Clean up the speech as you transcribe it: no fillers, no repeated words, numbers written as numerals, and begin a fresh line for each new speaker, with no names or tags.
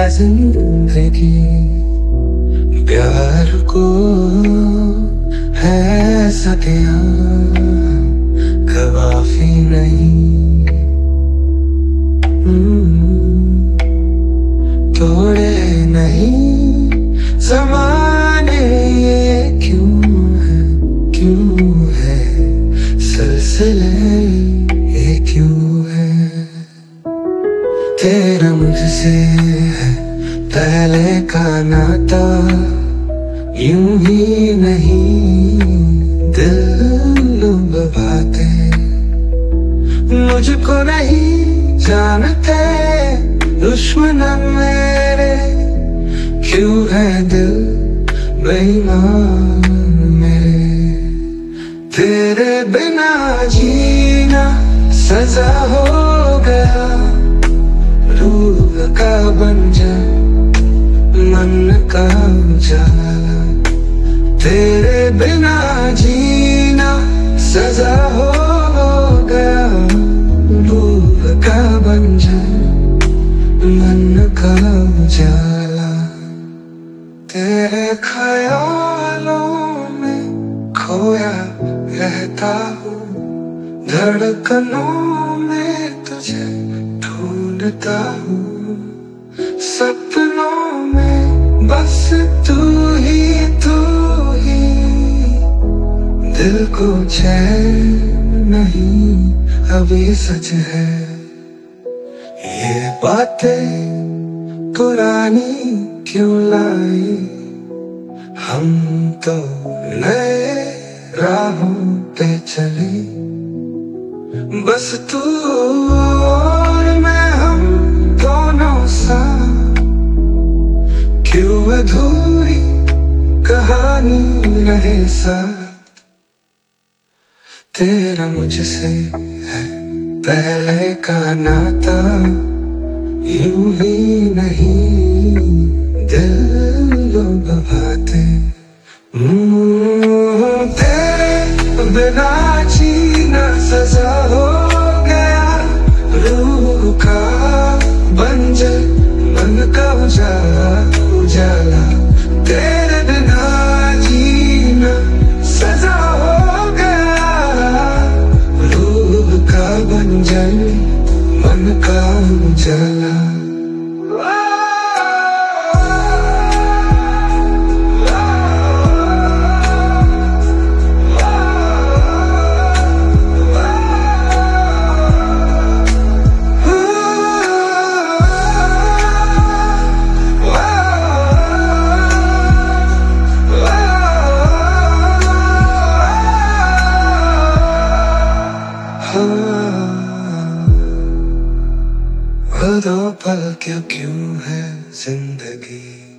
जिंदगी प्यार को है सदियां काफी नहीं। तोड़े नहीं ज़माने ये क्यों है सिलसिले ये क्यों है। तेरा मुझसे है पहले का नाता यूं ही नहीं दिल बातें मुझको नहीं जानते दुश्मन मेरे क्यों है दिल बेईमान मेरे। तेरे बिना जीना सजा हो गया रूह का बंजर मन का उजाला। तेरे बिना जीना सजा हो गया रूह का बंजर मन का उजाला। तेरे ख्यालों में खोया रहता हूँ धड़कनों में तुझे ढूंढता हूँ सपनों में बस तू ही दिल को चैन नहीं अभी सच है। ये बातें पुरानी क्यों लाई हम तो नए राहों पे चले बस तू और मैं हम दोनों सा क्यों अधूरी कहानी रहे साथ। तेरा मुझसे है पहले का नाता यूं ही नहीं दिल बाते। तेरे बिना जीना सजा हो गया रूह का बंजर मन का उजाला। तेरे बिना जीना सजा हो गया रूह का बंजर मन का उजाला। दो पल क्यों है जिंदगी।